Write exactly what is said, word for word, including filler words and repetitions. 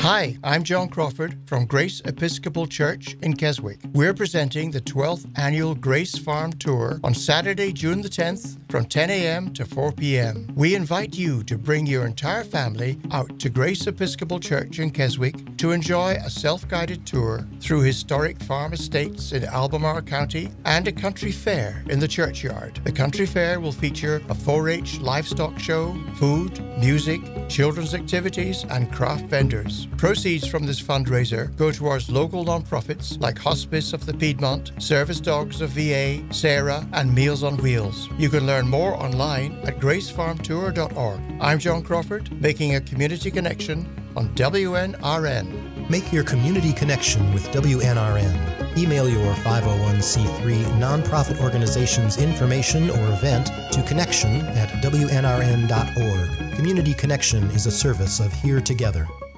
Hi, I'm John Crawford from Grace Episcopal Church in Keswick. We're presenting the twelfth Annual Grace Farm Tour on Saturday, June the tenth from ten a.m. to four p.m. We invite you to bring your entire family out to Grace Episcopal Church in Keswick to enjoy a self-guided tour through historic farm estates in Albemarle County and a country fair in the churchyard. The country fair will feature a four H livestock show, food, music, children's activities, and craft vendors. Proceeds from this fundraiser go towards local nonprofits like Hospice of the Piedmont, Service Dogs of V A, Sarah, and Meals on Wheels. You can learn more online at grace farm tour dot org. I'm John Crawford, making a community connection on W N R N. Make your community connection with W N R N. Email your five oh one c three nonprofit organization's information or event to connection at W N R N dot org. Community Connection is a service of Here Together.